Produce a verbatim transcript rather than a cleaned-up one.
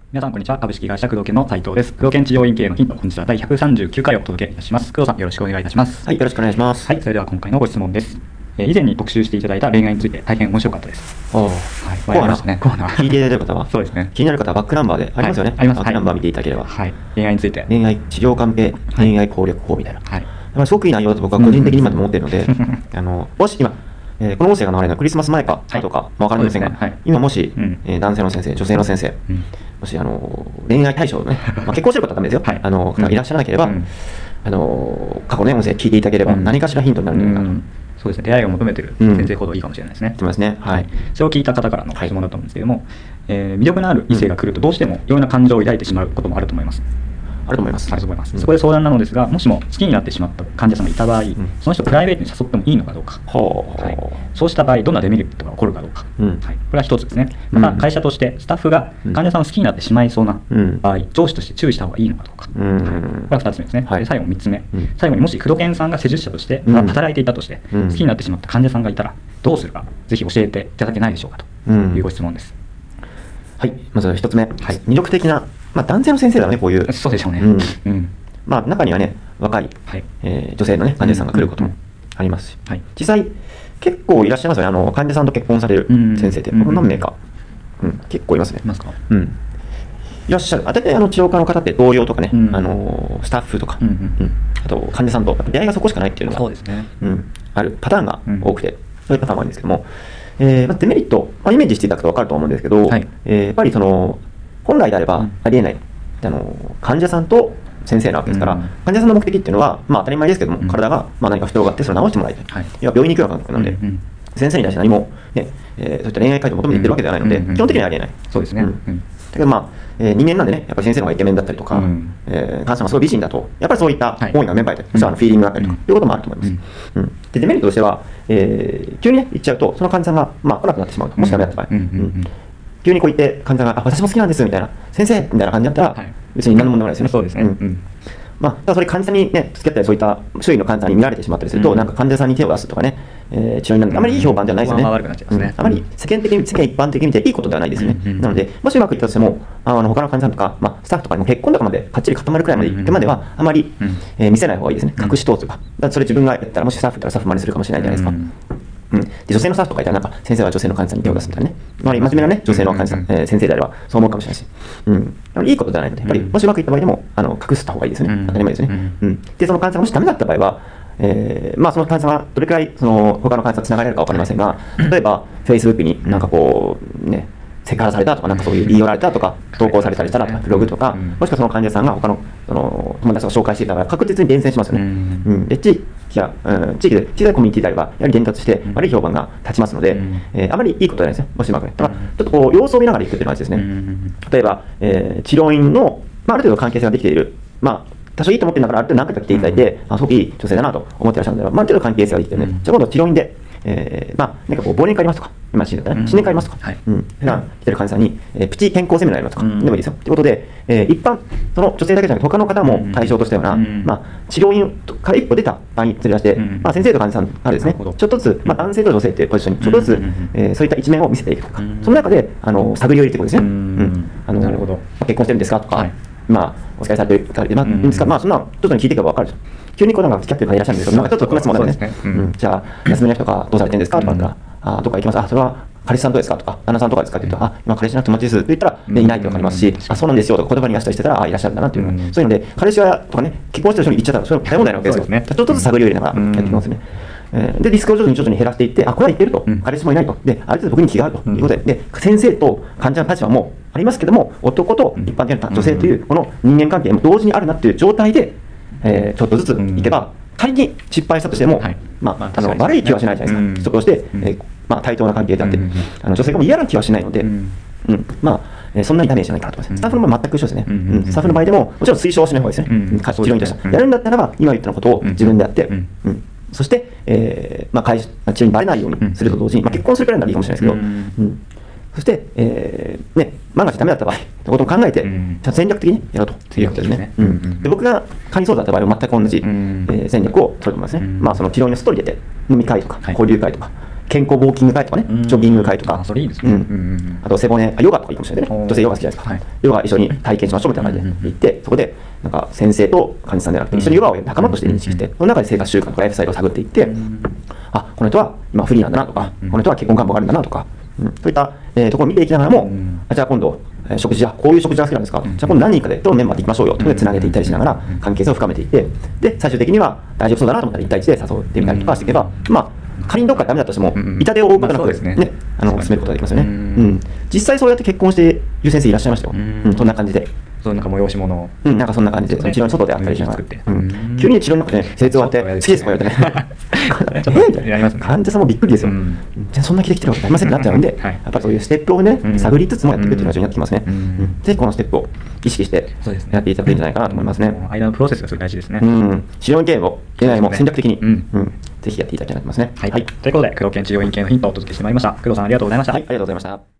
皆さんこんにちは。株式会社工藤研の斉藤です。工藤研治療院経営のヒント、本日はだいひゃくさんじゅうきゅうかいをお届けいたします。工藤さん、よろしくお願いいたします。 はい、よろしくお願いします。 はい、それでは今回のご質問です。えー、以前に特集していただいた恋愛について大変面白かったです。 おー、 はい、 コアな、 ね、コアな。 聞いていただいた方は、 そうですね。 気になる方はバックナンバーでありますよね。 はい、あります。 バックナンバー見ていただければ。 はい、恋愛について。 恋愛治療カンペ、恋愛攻略法みたいな。 はい。 まあ、すごくいい内容だと僕は個人的に今でも思っているので、あの、もし今、えー、この音声が流れるのはクリスマス前か後かわかりませんが、 はいねはい、 今もし、 うんえー、男性の先生、女性の先生、うん、もしあの恋愛対象のね、まあ、結婚してる方はダメですよ、はい、あの、うん、いらっしゃらなければ、うん、あの過去の、ね、音声聞いていただければ、何かしらヒントになるんじゃないかなと。 うん、そうですね、出会いを求めてる先生ほどいいかもしれないですね。 そうですね、はい。 それを聞いた方からの質問だと思うんですけども、はい、えー、魅力のある異性が来るとどうしてもいろんな感情を抱いてしまうこともあると思います。 あると思います。 あると思います。うん、そこで相談なのですが、もしも好きになってしまった患者さんがいた場合、うん、その人をプライベートに誘ってもいいのかどうか、はい、そうした場合どんなデメリットが起こるかどうか、うん、はい、これは一つですね。また会社としてスタッフが患者さんを好きになってしまいそうな場合、うん、上司として注意した方がいいのかどうか、うん、はい、これは二つ目ですね。はい、で最後みっつめ、うん、最後にもし工藤研さんが施術者として働いていたとして、うん、好きになってしまった患者さんがいたらどうするか、ぜひ教えていただけないでしょうかというご質問です。 はい、まず一つ目、はい、魅力的な、まあ、男性の先生だね、こういう。 そうでしょうね。 うんうん、まあ、中にはね、若い、はい、えー、女性の、ね、患者さんが来ることもありますし、はい、実際、結構いらっしゃいますよね、あの患者さんと結婚される先生って、うん、何名か、うん、結構いますね。いますか、うん、いらっしゃる、大体あの治療家の方って同僚とかね、うん、あのスタッフとか、うんうん、あと患者さんと出会いがそこしかないっていうのがそうですね、うん、あるパターンが多くて、うん、そういうパターンもあるんですけども、えーまあ、デメリット、まあ、イメージしていただくと分かると思うんですけど、はい、えー、やっぱりその本来であればありえない、うん、あの患者さんと先生なわけですから、うん、患者さんの目的っていうのは、まあ、当たり前ですけども、うん、体がまあ何か不調があってそれを治してもらいたい、はい、要は病院に行くような感覚なので、うんうん、先生に対して何も、ねえー、そういった恋愛解除を求めていってるわけではないので、うんうん、基本的にはありえない。そうですね、うんうん、だけどまあ、えー、人間なんでね、やっぱり先生の方がイケメンだったりとか、うん、えー、患者さんがすごい美人だと、やっぱりそういった思いが芽生えたり、はい、そのフィーリングがあったりとか、うん、いうこともあると思います。うんうん、でデメリットとしては、えー、急にね、行っちゃうと、その患者さんが、まあ、来なくなってしまうと、もしダメだった場合。うんうんうんうん、急にこう言って患者さんが、あ、私も好きなんですみたいな、先生みたいな感じだったら、はい、別に何の問題もないですよね。そうですね。うんうん、まあ、ただそれ患者さんにね、付き合ったり、そういった周囲の患者さんに見られてしまったりすると、うん、なんか患者さんに手を出すとかね、えー、治療になるので、あまりいい評判ではないですよね。まあ、悪くなっちゃいますね。うん、あまり世間的に、世間一般的に見ていいことではないですよね。うんうん、なので、もしうまくいったとしても、あの他の患者さんとか、まあ、スタッフとかにも結婚とかまでかっちり固まるくらいまで行ってまでは、あまり、うん、えー、見せない方がいいですね。隠し通すとか。だってそれ自分がやったら、もしスタッフいたらスタッフ真似するかもしれないじゃないですか。うんうん、で女性のスタッフとかいたら、なんか先生は女性の患者さんに手を出すみたいなね、まあ、真面目な、ね、女性の患者さん、えー、先生であればそう思うかもしれないし、うん、いいことじゃないので、やっぱりもしうまくいった場合でもあの隠した方がいいですね、当たり前ですね。うん、で、その患者さんがもしダメだった場合は、えーまあ、その患者さんがどれくらいその他の患者さんとつながれるか分かりませんが、例えば、Facebook になんかこう、ね、セクハラされたとか、なんかそういう言い寄られたとか、投稿されたりしたら、ブログとか、もしくはその患者さんが他のその友達が紹介していたら、確実に伝染しますよね。うん、で地域や、うん、地域で小さいコミュニティであれば、やはり伝達して悪い評判が立ちますので、えー、あまりいいことじゃないですね、もしうまくね。だから、ちょっとこう様子を見ながら行くというのはですね、例えば、えー、治療院の、まあ、ある程度関係性ができている、まあ、多少いいと思ってるんだから、ある程度何回か来ていただいて、あ、すごくいい女性だなと思ってらっしゃるので、まあ、ある程度関係性ができてるので、じゃあ今度治療院で、えー、まあ、なんかこう忘年会ありますとか、今、新年だったら、ね、新年会ありますとか、はい、うん、普段来てる患者さんに、えー、プチ健康セミナーやりますとか、うん、でもいいですよ。ということで、えー、一般、その女性だけじゃなくて、他の方も対象としたような、うん、まあ、治療院から一歩出た場合に連れ出して、うん、まあ、先生と患者さんがですね、ちょっとずつ、まあ、男性と女性というポジションに、ちょっとずつ、うん、えー、そういった一面を見せていくとか、うん、その中で、あの探りを入れていくことですね。うん、あのなるほど、結婚してるんですかとか、はい、まあ、お疲れされてる方で、まあ、いいんですか、まあ、そんな、ちょっと聞いていけば分かる。急にこうなんか付き合ってる方いらっしゃるんですけど、なんかちょっとこの質問なんですね。うん、じゃあ、休みの日とかどうされてるんですかとか言ったら、あ、どっか行きます。あ、それは彼氏さんとですかとか、旦那さんとかですかって言うと、あ、今彼氏じゃなくて友達ですって言ったら、ね、いないって分かりますし、あ、そうなんですよとか言葉に出したりしてたら、あ、いらっしゃるんだなっていうの、そういうので、彼氏はとかね、結婚してる人に言っちゃったら、それは大問題なわけですよ。ちょっとずつ探りを入れながらやっていきますね。で、リスクを徐々に徐々に減らしていって、あ、これは言ってると、彼氏もいないと、で、ある程度僕に気があるということで、で、先生と患者の立場もありますけども、男と一般的な女性という、この人間関係も同時にあるなっていう状態で、えー、ちょっとずついけば、仮に失敗したとしても、はい、まあ、あの悪い気はしないじゃないですか。そこをして、えーまあ、対等な関係であって、あの女性がも嫌な気はしないので、うんうん、まあ、えー、そんなにダメージじゃないかなと思います。スタッフの場合全く一緒ですね。うん、スタッフの場合でも、もちろん推奨はしない方がいいですね。うん、治療院としてやるんだったらば、今言ったことを自分でやって、うんうん、そして、えーまあ、会社治療にバレないようにすると同時に、まあ、結婚するくらいならいいかもしれないですけど、うんうん、そして、えーね、万が一ダメだった場合ってことを考えて、うん、戦略的にやろうということですね。うん、で僕が仮にそうだった場合は全く同じ、うん、えー、戦略を取ると思いますね。うん、まあ、その治療院の外に出て飲み会とか交流会とか、 健康ウォーキング会とかね、ジョギング会とか、 あ、それいいですね。 あと背骨、ヨガとかいいかもしれないね。女性ヨガ好きじゃないですか。ヨガ一緒に体験しましょうみたいな感じで行って、そこでなんか先生と患者さんではなくて、一緒にヨガを仲間として認識して、その中で生活習慣とかライフスタイルを探っていって、あ、この人は今フリーなんだなとか、この人は結婚願望があるんだなとか、そういったところを見ていきながらも、じゃあ今度、食事はこういう食事が好きなんですか、じゃあ今度何人かでとメンバーで行きましょうよということでつなげていったりしながら関係性を深めていって、で最終的には大丈夫そうだなと思ったらいち対いちで誘ってみたりとかしていけば、まあ仮にどっかでダメだとしても痛手を負うことなくね、あの進めることができますよね。うん、実際そうやって結婚している先生いらっしゃいましたよ。うん、そんな感じで。 そうなんか催し物、 うん、なんかそんな感じで、治療の外であったりしながら、急に治療の中で、施術終わって、好きですとか言われてね、えみたいな、患者さんもびっくりですよ。じゃあ、そんな気で来てるわけありませんってなっちゃうんで、やっぱりそういうステップをね、探りつつもやっていくっていうのが重要になってきますね。ぜひこのステップを意識してやっていただけるんじゃないかなと思いますね。 間のプロセスがすごい大事ですね。 治療系を、恋愛も戦略的に、ぜひやっていただきたいと思いますね。 はい。ということで、工藤研治療院系のヒントをお届けしてまいりました。工藤さん、ありがとうございました。 はい、ありがとうございました。